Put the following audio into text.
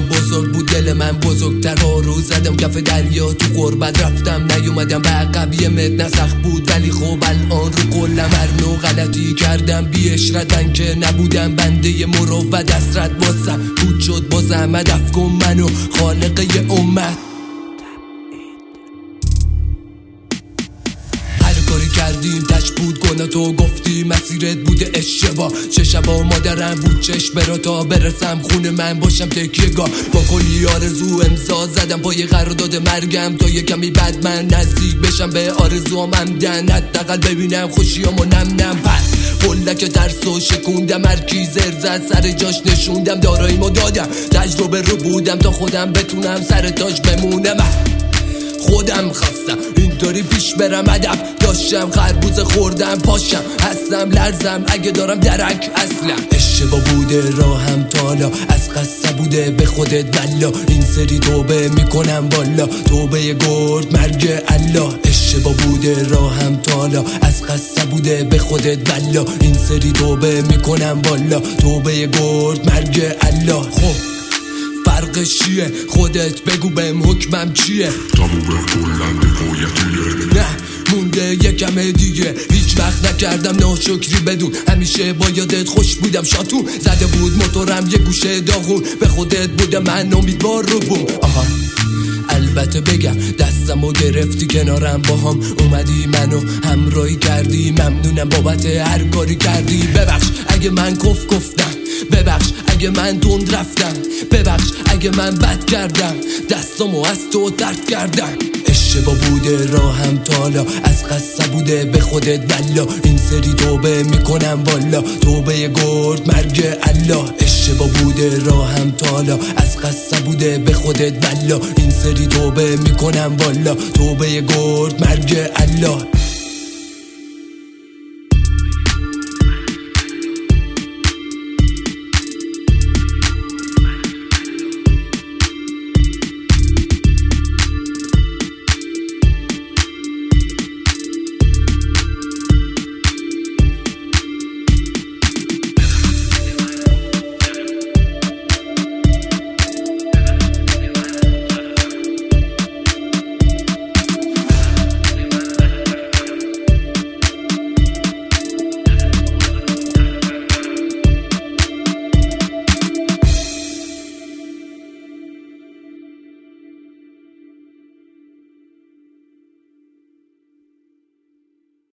بزرگ بود دل من بزرگتر ها رو زدم کف دریا تو غربت رفتم نیومدم به عقب یه مت نسخ بود ولی خب الان رو قلم هر نوع غلطی کردم بی اشرتن که نبودم بنده مروت دسترت بازم بود شد بازم هدف کن منو خالق یه امت کاری کردیم تش بود گناه تو گفتی مسیرت بوده اشتباه چه شبا مادرم بود چشم برا تا برسم خونه من باشم تکیه‌گاه با کلی آرزو امضا زدم پای قرارداد مرگم تا یه کمی بعد من نزدیک بشم به آرزوام همدن حداقل ببینم خوشیامو نم پس قلک ترسو شکوندم هر کی زر زد سر جاش نشوندم داراییمو دادم تجربه رو بودم تا خودم بتونم سر تاج بمونم خودم خواستم اینطوری پیش برم ادب داشتم خربوزه خوردم پاشم هستم لرزم اگه دارم درک اصلا اشتباه بوده راهم تالا از قصه بوده به خودت بلا این سری توبه میکنم والا توبه گرد مرگ الله اشتباه بوده راهم تالا از قصه بوده به خودت بلا این سری توبه میکنم والا توبه گرد مرگ الله خب فرقش چیه خودت بگو بهم حکمم چیه تموم کلن حکایتیه نه مونده یکمه دیگه هیچ وقت نکردم ناشکری بدون همیشه با یادت خوش بودم شاتون زده بود موتورم یه گوشه داغون به خودت بودم من امیدوار رو بوم آها البته بگم دستمو گرفتی کنارم باهام اومدی منو همراهی کردی ممنونم بابت هر کاری کردی ببخش اگه من گفتم ببخش اگه من تند رفتم ببخش اگه من بد کردم دستامو از تو طرد کردم اشتباه بوده راهم تالا از قصه بوده به خودت بلا این سری توبه میکنم والا توبه گرد مرگ الله اشتباه بوده راهم تالا از قصه بوده به خودت بلا این سری توبه میکنم والا توبه گرد مرگ الله